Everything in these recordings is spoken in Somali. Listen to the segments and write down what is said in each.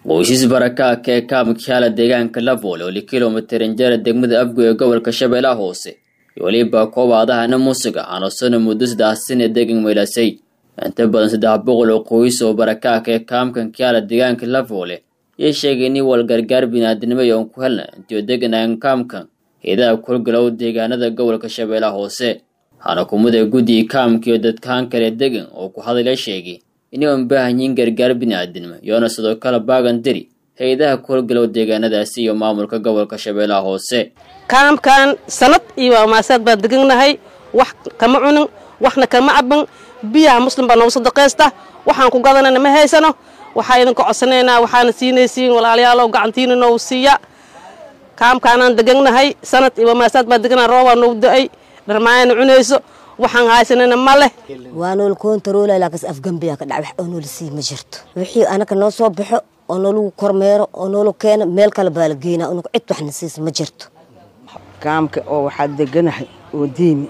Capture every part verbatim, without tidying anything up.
qoysas baraka ee kaamkiyaala deegaanka Lavoole oo kiiloomitir injeer degmada Afgoye gobolka Shabeellaha Hoose iyo waliba koobaadahana muusiga aanu sano muddo saddex sano deegaan meelasay inta badan saddex boqol oo qoys oo baraka ee kaamkiyaala deegaanka Lavoole ay sheegeen in wal gargaar bini'aadanimo ay ku helnaa intii deegaanka kaamkan heedaha kulgalow deegaanada gobolka Shabeellaha Hoose hana kumada gudi kaamkiyo dadkaan kale deegaan oo ku hadalay sheegay inay u baahan yihiin gargaar bini'aadanimo yoona sidoo kale baagan diri heedaha kulgalow deegaanadaasi iyo maamulka gobolka Shabeellaha Hoose kaamkan sanad iyo maasaad baa deganahay wax kama cunin waxna kama caban biyaha muslim baa noo sadaqeesta waxaan ku gadanayna ma haysano waxa idin ka codsaneynaa waxaana siinaysiin walaalayaal gacantiina noo siiya kaamkaanaan deganahay sanad iyo maasaad baa deganaa roob noo da'ay dharmaayna cunayso waxaan haysanayna ma leh waanu control laakas afgambiya ka dhac oo noo lisii ma jirto wixii anaka noo soo baxo oo noo kormeero oo noo keeno meel kale baa la geeyna oo cid wax nasiis ma jirto kaamka oo waxa deganahay oo diimi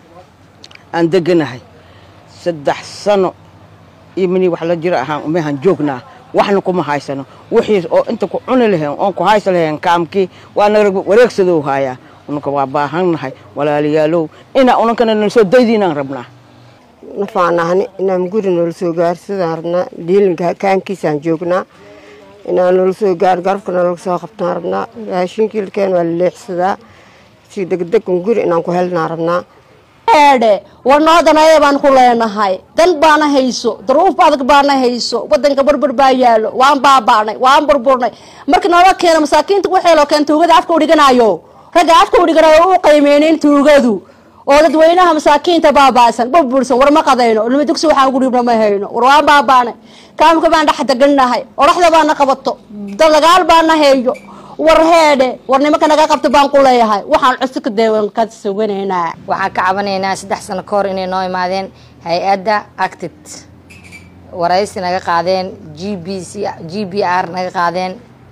aan deganahay saddex sano imani wax la jira ahaan uma han joognaa waxna kuma haysano wixii oo inta ku cuni lahayn oo ku haysan lahayn kaamkii waana wareegsadoo haya unka waa baahanahay walaalayaalow ina unankana soo daydiinaan rabnaa nafaanahani inaan guri noo soo gaarsadaan rabnaa diilinka kaankiisaan joognaa inaan noo soo gaar garfkana noo soo qabtaan rabnaa raashinkilkeen waa leexsadaa si degdeg guri inaan ku helnaa rabnaa eede warnoodana baan ku leenahay dan baana hayso daruuf adag baana hayso wadanka barbar baa yaalo waan baabaanay waan burburnay marka noola keena masaakiinta waxay loo keen tuugada afka u dhiganayo raga afka u dhiganayo u qiimeeyeen tuugadu oo dadweynaha masaakiinta baabaasan burbursan war ma qadayno ilmo dugsi waxaan ugu dhibna ma hayno war waan baabaanay kaamka baan dhax deganahay oraxda baana qabato dagaal baana hayo war heede war nimanka naga qabto baan ku leeyahay waxaan cusub ka deewan ka suganeynaa waxaan ka cabanaynaa saddex sano ka hor inay noo imaadeen hay'adda acted waraysi naga qaadeen G B C G B R naga qaadeen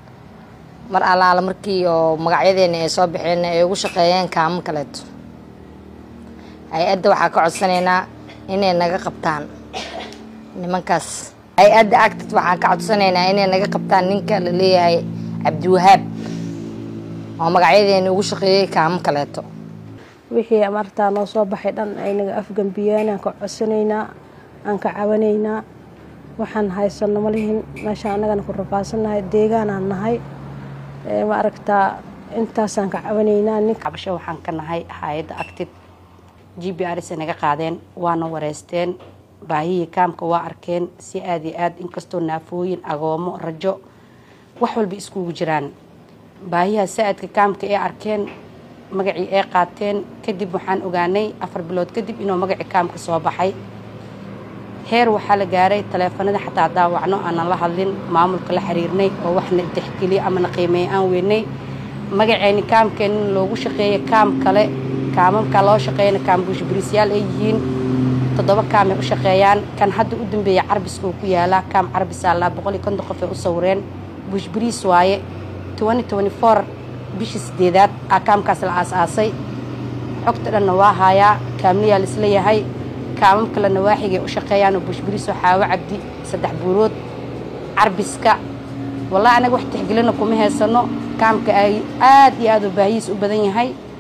mar alaala markii oo magacyadeena ay soo bixeen ay ugu shaqeeyeen kaam kaleeto hay'adda waxaa ka codsanaynaa inay naga qabtaan nimankaas hay'adda acted waxaan ka codsanaynaa inay naga qabtaan ninka la leeyahay Abdiwahaab oo magacyadeena ugu shaqeeyay kaam kaleeto wixii amartaa noo soo baxay dhan aynaga afgambiyeen aan ka codsanaynaa aan ka cabanaynaa waxaan haysano ma lihin meesha anagana ku rafaasanahay deegaan aan nahay ee ma aragtaa intaas aan ka cabanaynaa nin cabasho waxaan ka nahay hay'adda acted G B R naga qaadeen waana wareysteen baahiyii kaamka waa arkeen si aad iyo aad inkastoo naafooyin agoomo rajo wax walba iskugu jiraan baahiyaha saadka kaamka ee arkeen magacii ay qaateen kadib waxaan ogaanay afar bilood kadib inuu magacii kaamka soo baxay heer waxa la gaaray taleefanada xataa daawacno aan la hadlin maamulka la xiriirnay oo waxna tixgeliye ama qiimeey aan weynay magaceeni kaamkeen loogu shaqeeyay kaam kale kaamamka loo shaqeeyay kaam bushbiriisyaal ay yihiin toddoba kaam ay u shaqeeyaan kan hadda u dambeeyay Carbiska ku yaala kaam Carbiska la boqol iyo konton qof ay u sawireen bushbiriis waaye twenty twenty-four bishii sideedaad akaamkaas la aasaasay xogta dhan waa haya kaamniya la isla yahay kaamam kala nawaaxiga u shaqeeyaan bushbiriis xaawa cabdi saddex buurood Carbiska wallahi anaga wax tixgelina kuma heesano kaamka ay aad iyo aad u baahiis u badan yahay